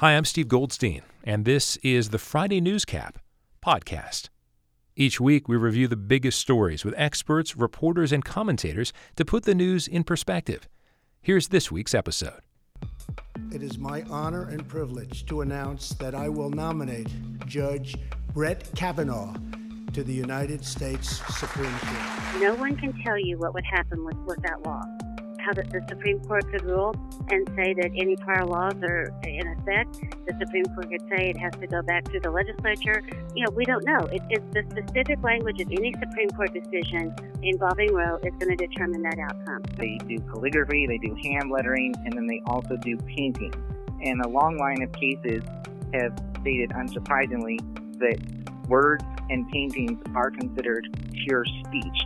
Hi, I'm Steve Goldstein, and this is the Friday Newscap podcast. Each week, we review the biggest stories with experts, reporters, and commentators to put the news in perspective. Here's this week's episode. It is my honor and privilege to announce that I will nominate Judge Brett Kavanaugh to the United States Supreme Court. No one can tell you what would happen with that law. How the Supreme Court could rule and say that any prior laws are in effect. The Supreme Court could say it has to go back to the legislature. We don't know. It's the specific language of any Supreme Court decision involving Roe is going to determine that outcome. They do calligraphy, they do hand lettering, and then they also do painting. And a long line of cases have stated, unsurprisingly, that words and paintings are considered pure speech.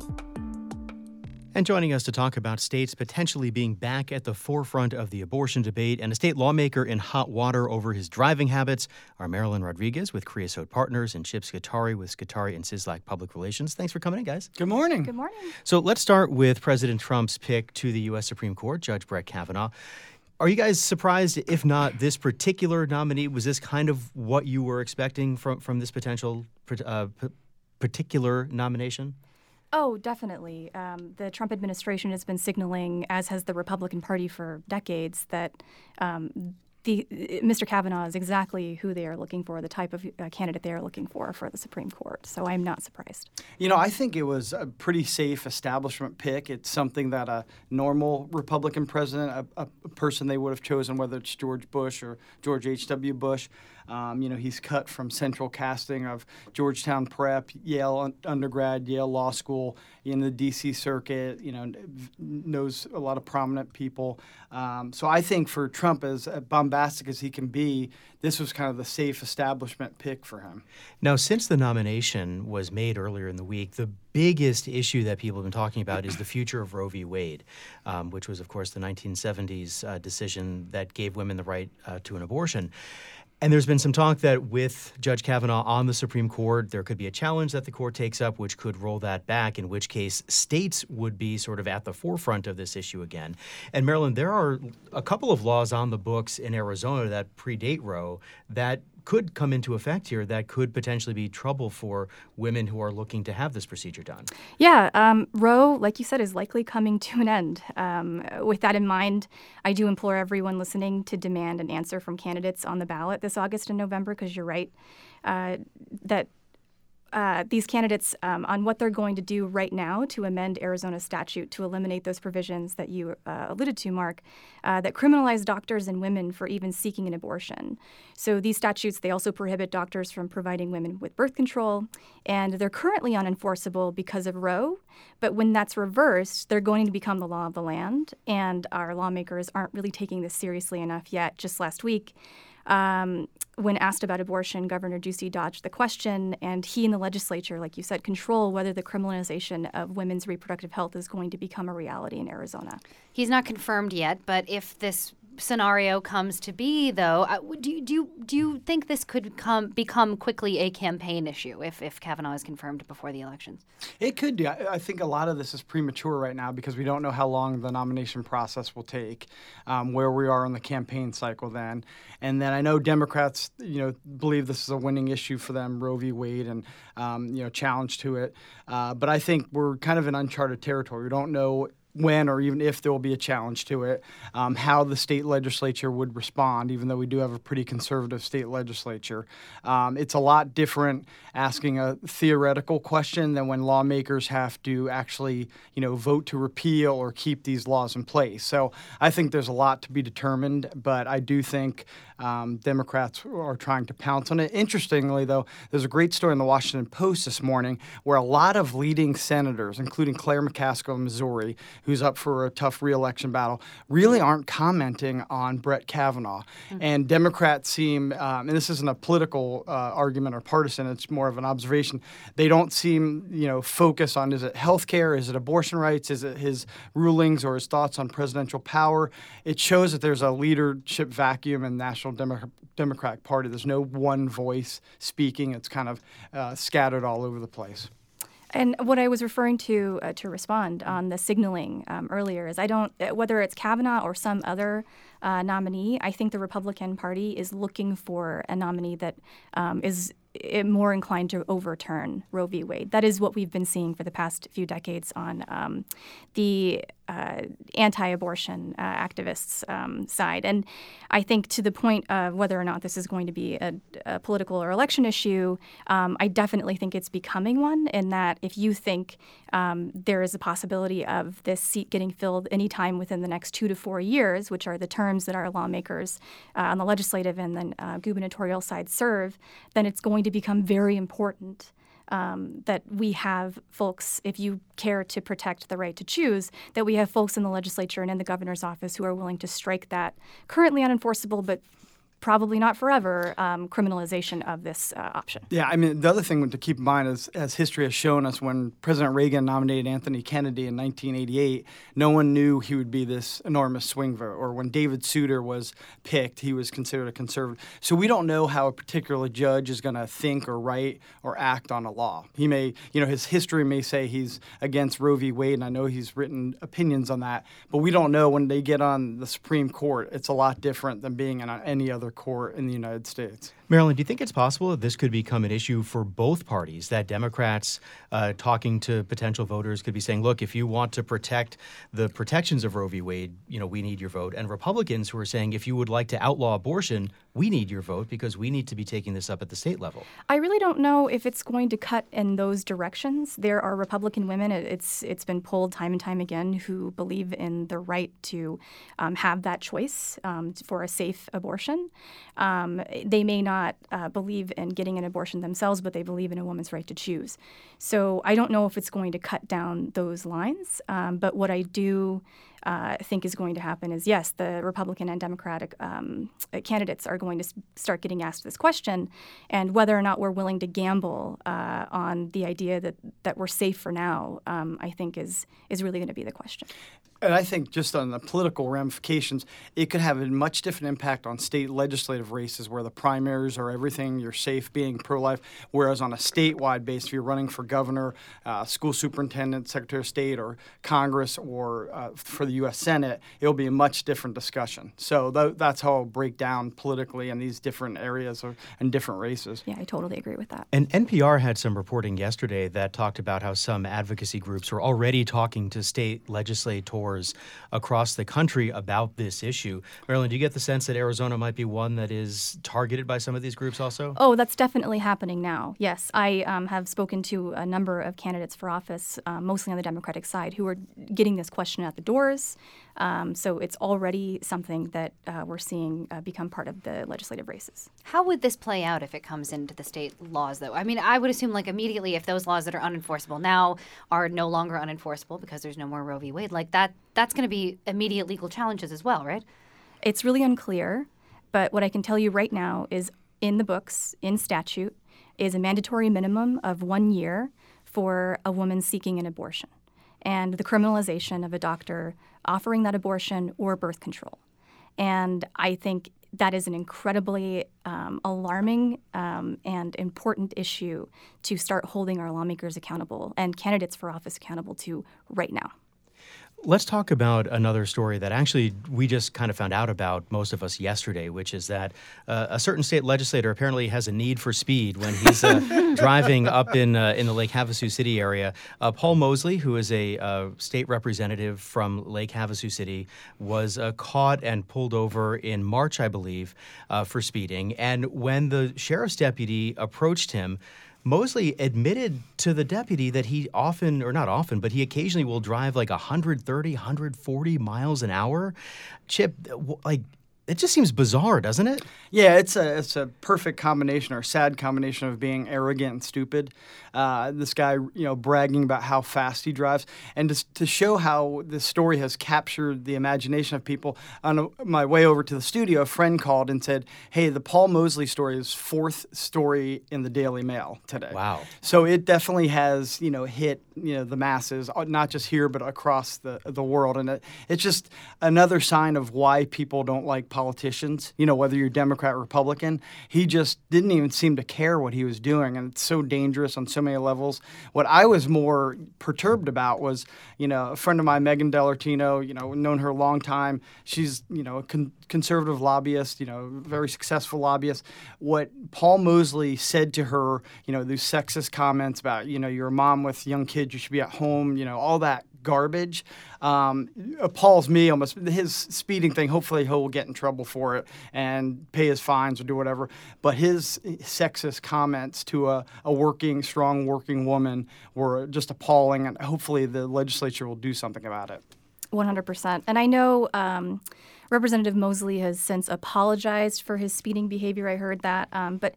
And joining us to talk about states potentially being back at the forefront of the abortion debate and a state lawmaker in hot water over his driving habits are Marilyn Rodriguez with Creosote Partners and Chip Scutari with Scutari and Sislak Public Relations. Thanks for coming in, guys. Good morning. Good morning. So let's start with President Trump's pick to the U.S. Supreme Court, Judge Brett Kavanaugh. Are you guys surprised, if not this particular nominee? Was this kind of what you were expecting from this potential particular nomination? Oh, definitely. The Trump administration has been signaling, as has the Republican Party for decades, that Mr. Kavanaugh is exactly who they are looking for, the type of candidate they are looking for the Supreme Court. So I'm not surprised. I think it was a pretty safe establishment pick. It's something that a normal Republican president, a person they would have chosen, whether it's George Bush or George H.W. Bush. He's cut from central casting of Georgetown Prep, Yale undergrad, Yale Law School, in the D.C. circuit, knows a lot of prominent people. So I think for Trump, as bombastic as he can be, this was kind of the safe establishment pick for him. Now, since the nomination was made earlier in the week, the biggest issue that people have been talking about is the future of Roe v. Wade, which was, of course, the 1970s decision that gave women the right to an abortion. And there's been some talk that with Judge Kavanaugh on the Supreme Court, there could be a challenge that the court takes up, which could roll that back, in which case states would be sort of at the forefront of this issue again. And Marilyn, there are a couple of laws on the books in Arizona that predate Roe that could come into effect here that could potentially be trouble for women who are looking to have this procedure done. Yeah, Roe, like you said, is likely coming to an end. With that in mind, I do implore everyone listening to demand an answer from candidates on the ballot this August and November, because you're right that these candidates on what they're going to do right now to amend Arizona's statute to eliminate those provisions that you alluded to, Mark, that criminalize doctors and women for even seeking an abortion. So these statutes, they also prohibit doctors from providing women with birth control, and they're currently unenforceable because of Roe. But when that's reversed, they're going to become the law of the land, and our lawmakers aren't really taking this seriously enough yet. Just last week, when asked about abortion, Governor Ducey dodged the question, and he and the legislature, like you said, control whether the criminalization of women's reproductive health is going to become a reality in Arizona. He's not confirmed yet, but if this scenario comes to be, though, do you think this could become quickly a campaign issue if Kavanaugh is confirmed before the elections? It could do. I think a lot of this is premature right now because we don't know how long the nomination process will take, where we are in the campaign cycle then. And then I know Democrats, believe this is a winning issue for them, Roe v. Wade, and, challenge to it. But I think we're kind of in uncharted territory. We don't know when or even if there will be a challenge to it, how the state legislature would respond, even though we do have a pretty conservative state legislature. It's a lot different asking a theoretical question than when lawmakers have to actually, vote to repeal or keep these laws in place. So I think there's a lot to be determined, but I do think Democrats are trying to pounce on it. Interestingly, though, there's a great story in the Washington Post this morning where a lot of leading senators, including Claire McCaskill of Missouri, who's up for a tough re-election battle, really aren't commenting on Brett Kavanaugh. Mm-hmm. And Democrats seem, and this isn't a political argument or partisan, it's more of an observation, they don't seem, focused on, is it health care, is it abortion rights, is it his rulings or his thoughts on presidential power? It shows that there's a leadership vacuum in the National Democratic Party. There's no one voice speaking. It's kind of scattered all over the place. And what I was referring to respond on the signaling earlier is whether it's Kavanaugh or some other nominee, I think the Republican Party is looking for a nominee that is more inclined to overturn Roe v. Wade. That is what we've been seeing for the past few decades on the anti-abortion activists' side. And I think to the point of whether or not this is going to be a political or election issue, I definitely think it's becoming one, in that if you think there is a possibility of this seat getting filled anytime within the next 2 to 4 years, which are the terms that our lawmakers on the legislative and then gubernatorial side serve, then it's going to become very important that we have folks, if you care to protect the right to choose, that we have folks in the legislature and in the governor's office who are willing to strike that currently unenforceable but probably not forever criminalization of this option. Yeah, I mean, the other thing to keep in mind is, as history has shown us, when President Reagan nominated Anthony Kennedy in 1988, no one knew he would be this enormous swing vote. Or when David Souter was picked, he was considered a conservative. So we don't know how a particular judge is going to think or write or act on a law. He may, his history may say he's against Roe v. Wade, and I know he's written opinions on that, but we don't know when they get on the Supreme Court. It's a lot different than being in any other court in the United States. Marilyn, do you think it's possible that this could become an issue for both parties, that Democrats talking to potential voters could be saying, look, if you want to protect the protections of Roe v. Wade, we need your vote, and Republicans who are saying, if you would like to outlaw abortion, we need your vote because we need to be taking this up at the state level? I really don't know if it's going to cut in those directions. There are Republican women, it's been polled time and time again, who believe in the right to have that choice for a safe abortion. They may not believe in getting an abortion themselves, but they believe in a woman's right to choose. So I don't know if it's going to cut down those lines. But what I do think is going to happen is, yes, the Republican and Democratic candidates are going to start getting asked this question, and whether or not we're willing to gamble on the idea that we're safe for now, I think is really going to be the question. And I think just on the political ramifications, it could have a much different impact on state legislative races where the primaries are everything, you're safe being pro-life, whereas on a statewide basis, if you're running for governor, school superintendent, secretary of state, or Congress, or for the U.S. Senate, it'll be a much different discussion. So that's how it'll break down politically in these different areas and different races. Yeah, I totally agree with that. And NPR had some reporting yesterday that talked about how some advocacy groups are already talking to state legislators across the country about this issue. Marilyn, do you get the sense that Arizona might be one that is targeted by some of these groups also? Oh, that's definitely happening now. Yes, I have spoken to a number of candidates for office, mostly on the Democratic side, who are getting this question at the doors. So it's already something that we're seeing become part of the legislative races. How would this play out if it comes into the state laws, though? I mean, I would assume, immediately, if those laws that are unenforceable now are no longer unenforceable because there's no more Roe v. Wade, that's going to be immediate legal challenges as well, right? It's really unclear, but what I can tell you right now is in the books, in statute, is a mandatory minimum of 1 year for a woman seeking an abortion, and the criminalization of a doctor offering that abortion or birth control. And I think that is an incredibly alarming and important issue to start holding our lawmakers accountable and candidates for office accountable to right now. Let's talk about another story that actually we just kind of found out about, most of us, yesterday, which is that a certain state legislator apparently has a need for speed when he's driving up in the Lake Havasu City area. Paul Mosley, who is a state representative from Lake Havasu City, was caught and pulled over in March, I believe, for speeding. And when the sheriff's deputy approached him, Mosley admitted to the deputy that he often, or not often, but he occasionally will drive 130, 140 miles an hour. Chip, it just seems bizarre, doesn't it? Yeah, it's a perfect combination, or sad combination, of being arrogant and stupid. This guy, bragging about how fast he drives, and to show how this story has captured the imagination of people. On my way over to the studio, a friend called and said, "Hey, the Paul Mosley story is 4th story in the Daily Mail today." Wow! So it definitely has, hit the masses, not just here but across the world, and it's just another sign of why people don't like politics. politicians, whether you're Democrat or Republican. He just didn't even seem to care what he was doing, and it's so dangerous on so many levels. What I was more perturbed about was, a friend of mine, Megan DeLartino, known her a long time. She's, a conservative lobbyist, very successful lobbyist. What Paul Mosley said to her, these sexist comments about, you're a mom with young kids, you should be at home, all that garbage appalls me almost. His speeding thing, hopefully he'll get in trouble for it and pay his fines or do whatever. But his sexist comments to a strong working woman were just appalling, and hopefully the legislature will do something about it. 100%. And I know Representative Mosley has since apologized for his speeding behavior. I heard that, but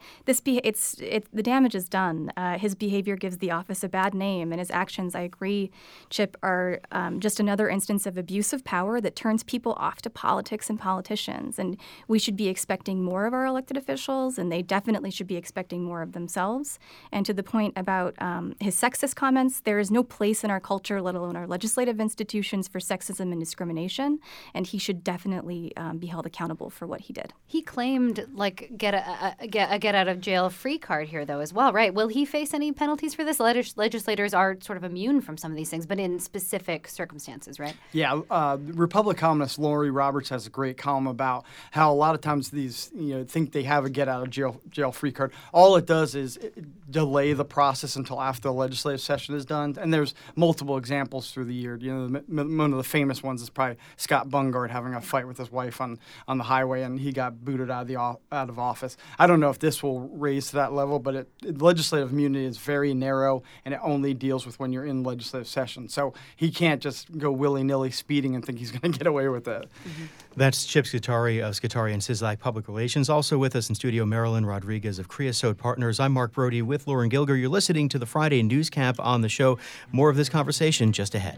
the damage is done. His behavior gives the office a bad name, and his actions, I agree, Chip, are just another instance of abuse of power that turns people off to politics and politicians. And we should be expecting more of our elected officials, and they definitely should be expecting more of themselves. And to the point about his sexist comments, there is no place in our culture, let alone our legislative institutions, for sexism and discrimination, and he should definitely be held accountable for what he did. He claimed get out of jail free card here though as well, right? Will he face any penalties for this? Legislators are sort of immune from some of these things, but in specific circumstances, right? Yeah, Republic columnist Lori Roberts has a great column about how a lot of times these think they have a get out of jail free card. All it does is delay the process until after the legislative session is done. And there's multiple examples through the year. One of the famous ones is probably Scott Bungard having a fight with his wife on the highway, and he got booted out of office. I don't know if this will raise to that level, but legislative immunity is very narrow, and it only deals with when you're in legislative session. So he can't just go willy-nilly speeding and think he's going to get away with it. Mm-hmm. That's Chip Scutari of Scutari and Cislak Public Relations. Also with us in studio, Marilyn Rodriguez of Creosote Partners. I'm Mark Brody with Lauren Gilger. You're listening to the Friday Newscap on the show. More of this conversation just ahead.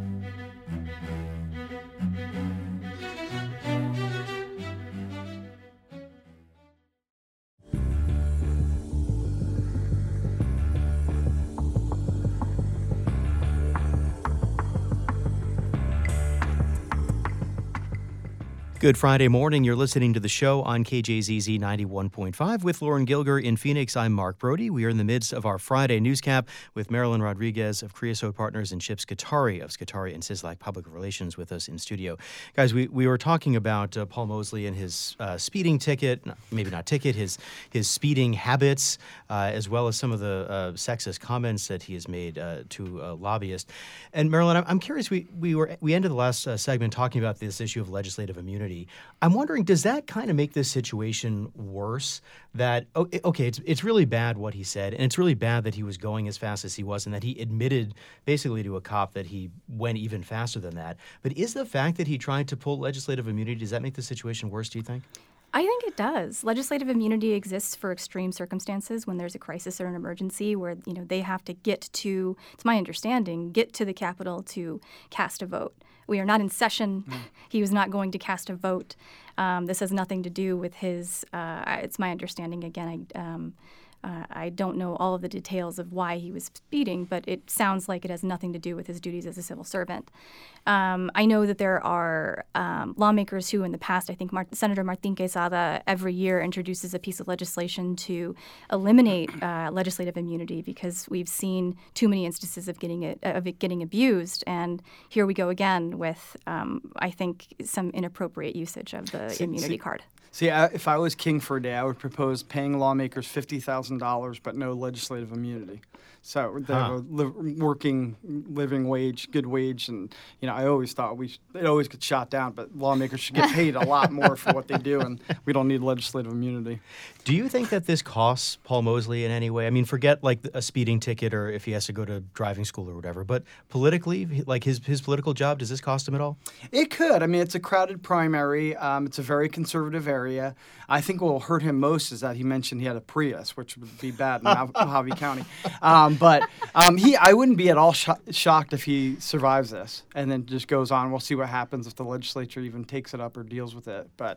Good Friday morning. You're listening to the show on KJZZ 91.5 with Lauren Gilger in Phoenix. I'm Mark Brody. We are in the midst of our Friday newscap with Marilyn Rodriguez of Creosote Partners and Chip Scutari of Scutari and Cislak Public Relations with us in studio. Guys, we were talking about Paul Mosley and his speeding ticket, maybe not ticket, his speeding habits, as well as some of the sexist comments that he has made to a lobbyist. And Marilyn, I'm curious, we ended the last segment talking about this issue of legislative immunity. I'm wondering, does that kind of make this situation worse? That, okay, it's really bad what he said, and it's really bad that he was going as fast as he was and that he admitted basically to a cop that he went even faster than that. But is the fact that he tried to pull legislative immunity, does that make the situation worse, do you think? I think it does. Legislative immunity exists for extreme circumstances when there's a crisis or an emergency where, they have to get to, it's my understanding, get to the Capitol to cast a vote. We are not in session. He was not going to cast a vote. This has nothing to do with his, it's my understanding, again, I don't know all of the details of why he was speeding, but it sounds like it has nothing to do with his duties as a civil servant. I know that there are lawmakers who in the past, I think Senator Martin Quesada every year introduces a piece of legislation to eliminate legislative immunity because we've seen too many instances of it getting abused. And here we go again with, I think, some inappropriate usage of the immunity card. See, if I was king for a day, I would propose paying lawmakers $50,000 but no legislative immunity. So they have a working living wage, good wage, and I always thought it always gets shot down, but lawmakers should get paid a lot more for what they do, and we don't need legislative immunity. Do you think that this costs Paul Mosley in any way? I mean, forget like a speeding ticket or if he has to go to driving school or whatever, but politically, like his political job, does this cost him at all? It could. I mean, it's a crowded primary. It's a very conservative area. I think what will hurt him most is that he mentioned he had a Prius, which would be bad in Mojave County. But I wouldn't be at all shocked if he survives this and then just goes on. We'll see what happens if the legislature even takes it up or deals with it. But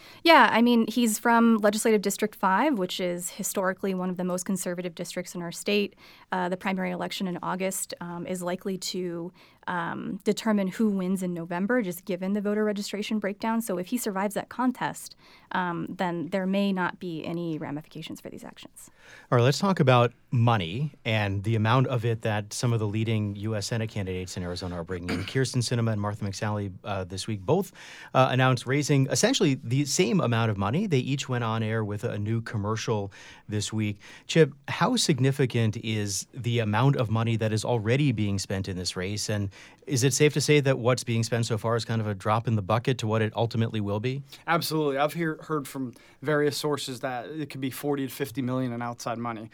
Yeah, I mean, he's from Legislative District 5, which is historically one of the most conservative districts in our state. The primary election in August is likely to determine who wins in November, just given the voter registration breakdown. So if he survives that contest, then there may not be any ramifications for these actions. All right, let's talk about money and the amount of it that some of the leading U.S. Senate candidates in Arizona are bringing in. Kyrsten Sinema and Martha McSally this week both announced raising essentially the same amount of money. They each went on air with a new commercial this week. Chip, how significant is the amount of money that is already being spent in this race? And is it safe to say that what's being spent so far is kind of a drop in the bucket to what it ultimately will be? Absolutely. I've heard from various sources that it could be 40 to 50 million in outside money.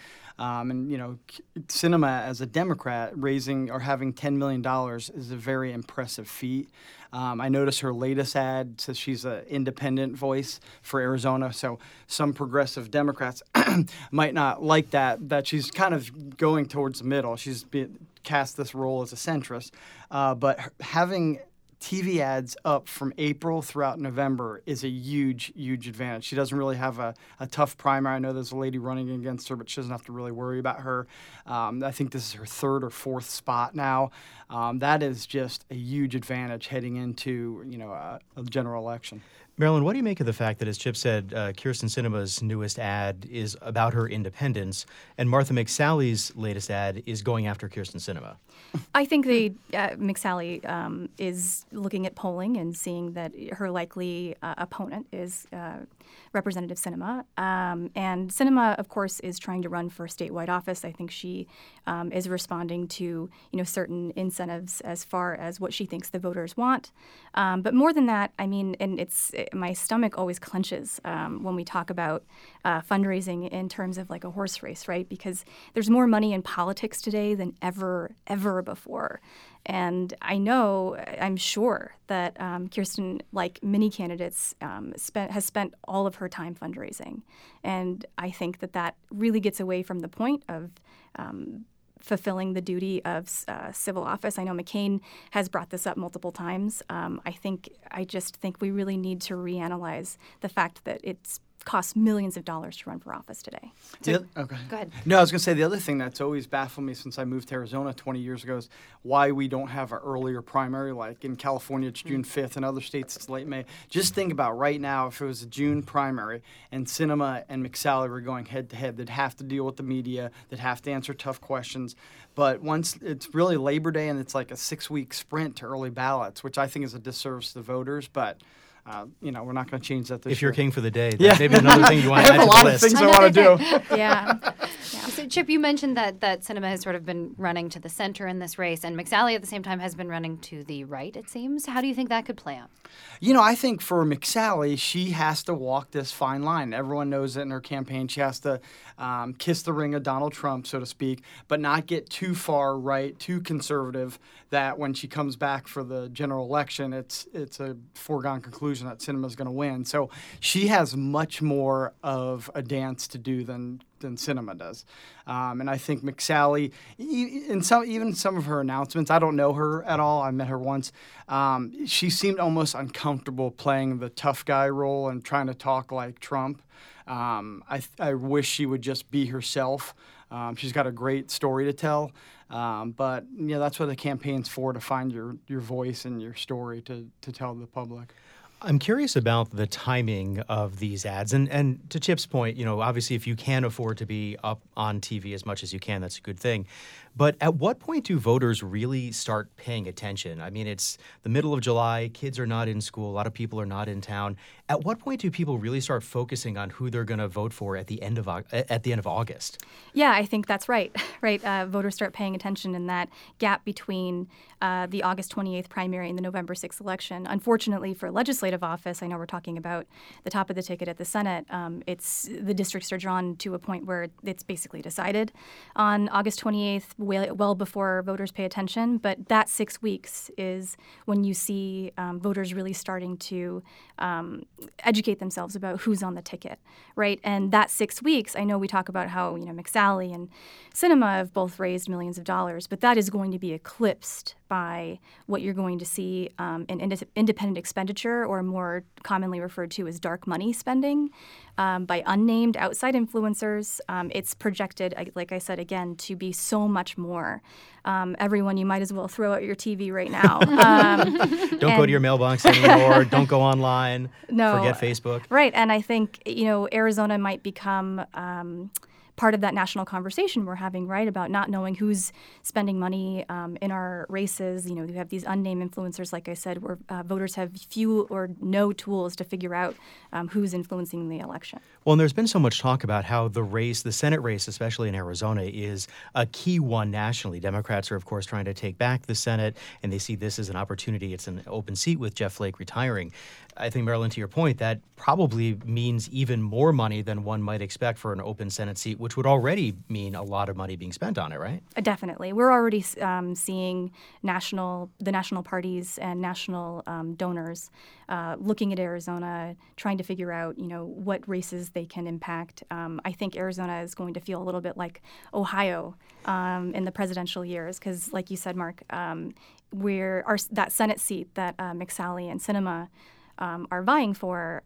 Sinema as a Democrat raising or having $10 million is a very impressive feat. I noticed her latest ad says she's an independent voice for Arizona, so some progressive Democrats might not like that she's kind of going towards the middle. She's cast this role as a centrist, but having TV ads up from April throughout November is a huge, huge advantage. She doesn't really have a tough primary. I know there's a lady running against her, but she doesn't have to really worry about her. I think this is her third or fourth spot now. That is just a huge advantage heading into a general election. Marilyn, what do you make of the fact that, as Chip said, Kyrsten Sinema's newest ad is about her independence, and Martha McSally's latest ad is going after Kyrsten Sinema? I think McSally is looking at polling and seeing that her likely opponent is Representative Sinema. And Sinema, of course, is trying to run for statewide office. I think she is responding to certain incentives as far as what she thinks the voters want. But more than that, I mean, and my stomach always clenches when we talk about fundraising in terms of like a horse race, right? Because there's more money in politics today than ever before. And I'm sure that Kyrsten, like many candidates, has spent all of her time fundraising. And I think that really gets away from the point of fulfilling the duty of civil office. I know McCain has brought this up multiple times. I just think we really need to reanalyze the fact that it's costs millions of dollars to run for office today. Okay. Go ahead. No, I was going to say the other thing that's always baffled me since I moved to Arizona 20 years ago is why we don't have an earlier primary. Like in California, it's June 5th. In other states, it's late May. Just think about right now, if it was a June primary and Sinema and McSally were going head-to-head, they'd have to deal with the media. They'd have to answer tough questions. But once it's really Labor Day and it's like a 6-week sprint to early ballots, which I think is a disservice to the voters, but we're not going to change that this year. If you're king for the day, that's maybe another thing you want to add to the list. I have a lot of things I want to do. Yeah. So, Chip, you mentioned that Sinema has sort of been running to the center in this race, and McSally at the same time has been running to the right, it seems. How do you think that could play out? I think for McSally, she has to walk this fine line. Everyone knows it in her campaign. She has to kiss the ring of Donald Trump, so to speak, but not get too far right, too conservative, that when she comes back for the general election, it's a foregone conclusion that Sinema's going to win. So she has much more of a dance to do than Sinema does. And I think McSally, in some of her announcements, I don't know her at all. I met her once. She seemed almost uncomfortable playing the tough guy role and trying to talk like Trump. I wish she would just be herself. She's got a great story to tell. But that's what the campaign's for, to find your voice and your story to tell the public. I'm curious about the timing of these ads. And to Chip's point, obviously if you can afford to be up on TV as much as you can, that's a good thing. But at what point do voters really start paying attention? I mean, it's the middle of July, kids are not in school, a lot of people are not in town. At what point do people really start focusing on who they're going to vote for at the end of August? Yeah, I think that's right. Right, voters start paying attention in that gap between the August 28th primary and the November 6th election. Unfortunately for legislative office, I know we're talking about the top of the ticket at the Senate. The districts are drawn to a point where it's basically decided on August 28th. Well before voters pay attention, but that 6 weeks is when you see voters really starting to educate themselves about who's on the ticket, right? And that 6 weeks, I know we talk about how McSally and Sinema have both raised millions of dollars, but that is going to be eclipsed by what you're going to see in independent expenditure or are more commonly referred to as dark money spending by unnamed outside influencers. It's projected, like I said again, to be so much more. Everyone, you might as well throw out your TV right now. Don't go to your mailbox anymore. Don't go online. No, forget Facebook. Right, and I think Arizona might become part of that national conversation we're having, right, about not knowing who's spending money in our races. We have these unnamed influencers, like I said, where voters have few or no tools to figure out who's influencing the election. Well, and there's been so much talk about how the Senate race, especially in Arizona, is a key one nationally. Democrats are, of course, trying to take back the Senate, and they see this as an opportunity. It's an open seat with Jeff Flake retiring. I think, Marilyn, to your point, that probably means even more money than one might expect for an open Senate seat, which would already mean a lot of money being spent on it, right? Definitely. We're already seeing the national parties and national donors looking at Arizona, trying to figure out, what races they can impact. I think Arizona is going to feel a little bit like Ohio in the presidential years, because, like you said, Mark, that Senate seat that McSally and Sinema are vying for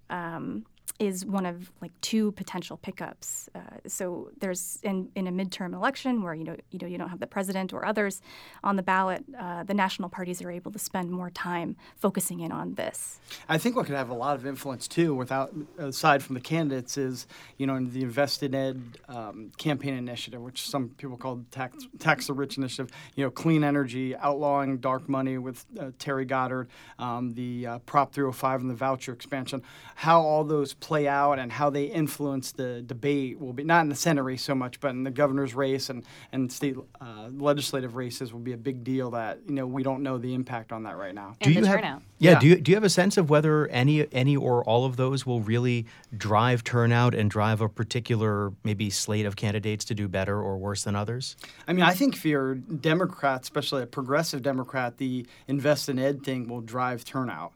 is one of two potential pickups. So there's in a midterm election where you don't have the president or others on the ballot, the national parties are able to spend more time focusing in on this. I think what could have a lot of influence too, aside from the candidates, is in the Invest in Ed campaign initiative, which some people call Tax the Rich initiative. Clean energy, outlawing dark money with Terry Goddard, the Prop 305 and the voucher expansion. How all those play out and how they influence the debate will be not in the Senate race so much, but in the governor's race and state legislative races will be a big deal that we don't know the impact on that right now. And the turnout. Yeah. Do you have a sense of whether any or all of those will really drive turnout and drive a particular maybe slate of candidates to do better or worse than others? I mean, I think if you're a Democrat, especially a progressive Democrat, the Invest in Ed thing will drive turnout.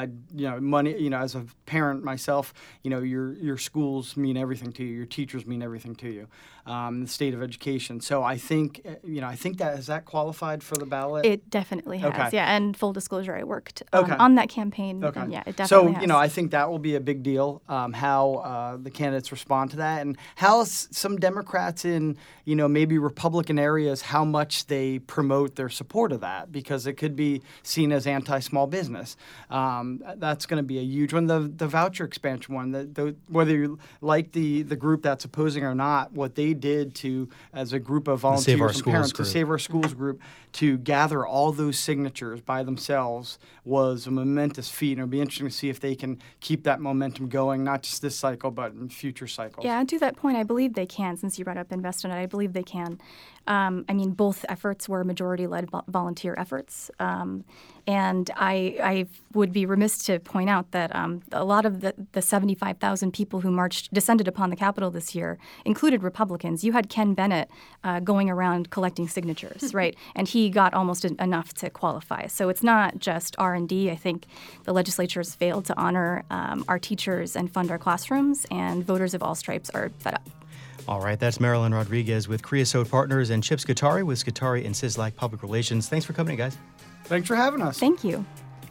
Money, as a parent myself, your schools mean everything to you. Your teachers mean everything to you. The state of education. So I think that has that qualified for the ballot? It definitely has. Okay. Yeah. And full disclosure, I worked on that campaign. Okay. And yeah, it definitely has. So, I think that will be a big deal, how the candidates respond to that, and how some Democrats in, maybe Republican areas, how much they promote their support of that, because it could be seen as anti-small business. That's going to be a huge one. The voucher expansion one, whether you like the group that's opposing or not, what they did as a group of volunteers and parents to Save Our Schools group to gather all those signatures by themselves was a momentous feat. And it'll be interesting to see if they can keep that momentum going, not just this cycle, but in future cycles. Yeah, and to that point, I believe they can. Since you brought up Invest in Ed, I believe they can. Both efforts were majority-led volunteer efforts. And I would be remiss to point out that a lot of the 75,000 people who descended upon the Capitol this year included Republicans. You had Ken Bennett going around collecting signatures, right? And he got almost enough to qualify. So it's not just R&D. I think the legislature has failed to honor our teachers and fund our classrooms, and voters of all stripes are fed up. All right, that's Marilyn Rodriguez with Creosote Partners and Chip Scutari with Scutari and Sislak Public Relations. Thanks for coming, guys. Thanks for having us. Thank you.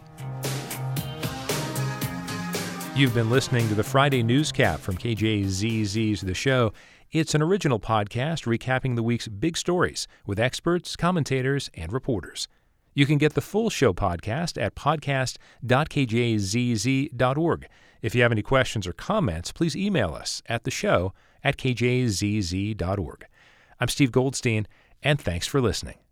You've been listening to the Friday Newscap from KJZZ's The Show. It's an original podcast recapping the week's big stories with experts, commentators, and reporters. You can get the full show podcast at podcast.kjzz.org. If you have any questions or comments, please email us at theshow@kjzz.org. I'm Steve Goldstein, and thanks for listening.